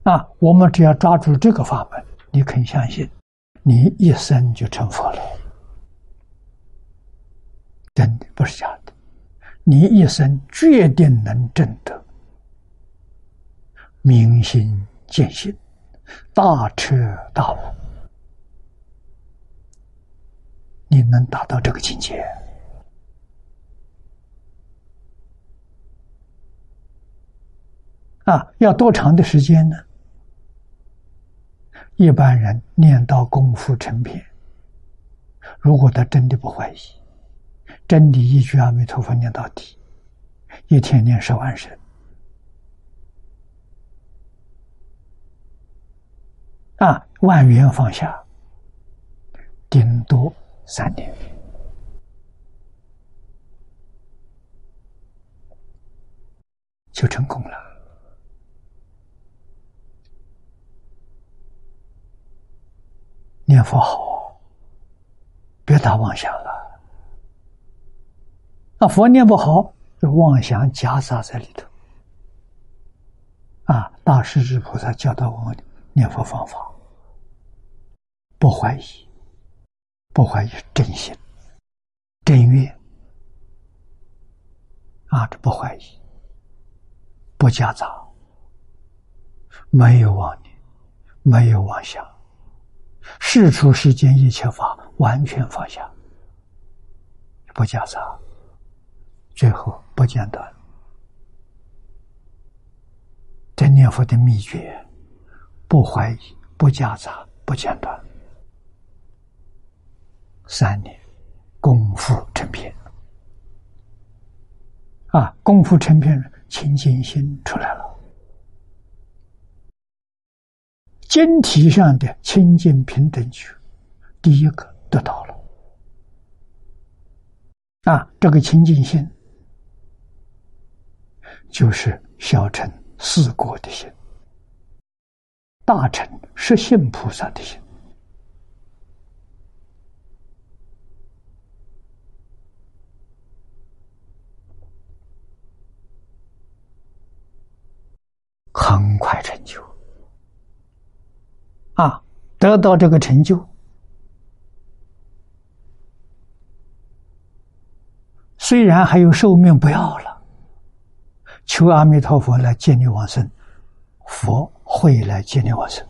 我们只要抓住这个法门，你肯相信，你一生就成佛了。真的不是假的，你一生决定能证得明心见性，大彻大悟，你能达到这个境界。要多长的时间呢？一般人念到功夫成片，如果他真的不怀疑，真的一句阿弥陀佛念到底，一天念10万声，万缘放下，顶多3年，就成功了。念佛好，别打妄想了。佛念不好，这妄想夹杂在里头。大势至菩萨教导我们念佛方法，不怀疑，不怀疑真心、真愿，这不怀疑，不夹杂，没有妄念，没有妄想。世出世间一切法完全放下，不夹杂，最后不间断。这念佛的秘诀，不怀疑，不夹杂，不间断。3年，功夫成片。功夫成片，清净心出来了。经体上的清净平等觉，第一个得到了。这个清净心，就是小乘4果的心，大乘实性菩萨的心。很快成就。得到这个成就，虽然还有寿命不要了，求阿弥陀佛来接你往生，佛会来接你往生。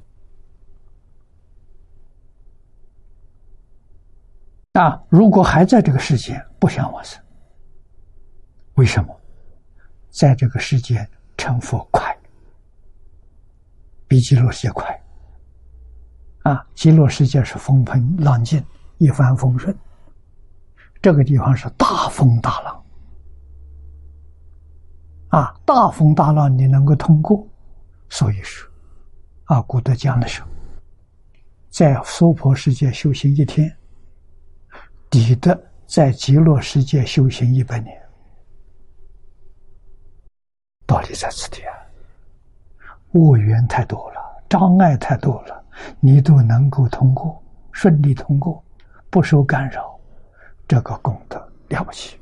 如果还在这个世界不想往生，为什么？在这个世界成佛快，比极乐世界快。极乐世界是风平浪静，一帆风顺，这个地方是大风大浪。大风大浪你能够通过，所以说古德讲的时候，在娑婆世界修行1天，抵得在极乐世界修行100年。道理在此地恶缘太多了，障碍太多了，你都能够通过，顺利通过，不受干扰，这个功德了不起。